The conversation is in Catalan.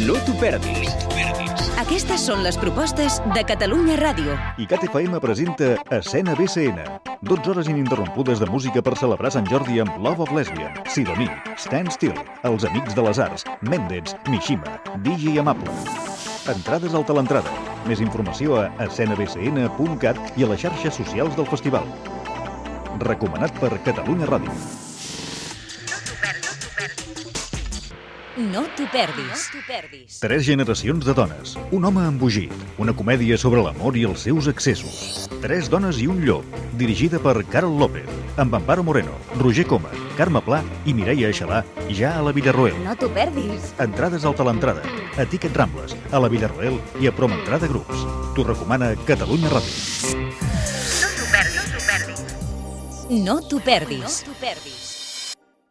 No t'ho perdis. Aquestes són les propostes de Catalunya Ràdio. ICAT FM presenta Escena BCN. 12 hores ininterrompudes de música per celebrar Sant Jordi amb Love of Lesbian, Sidoní, Stand Still, Els Amics de les Arts, Mendez, Mishima, DJ Amable. Entrades al Talentrada. Més informació a escenabcn.cat i a les xarxes socials del festival. Recomanat per Catalunya Ràdio. No t'ho perdis. 3 generacions de dones, un home embogit, una comèdia sobre l'amor i els seus excessos. 3 dones i un llop, dirigida per Carol López, amb Amparo Moreno, Roger Coma, Carme Pla i Mireia Aixalà, ja a la Villarroel. No t'ho perdis. Entrades al Talentrada, a Ticket Rambles, a la Villarroel i a Promentrada Grups. T'ho recomana Catalunya Ràdio. No t'ho perdis.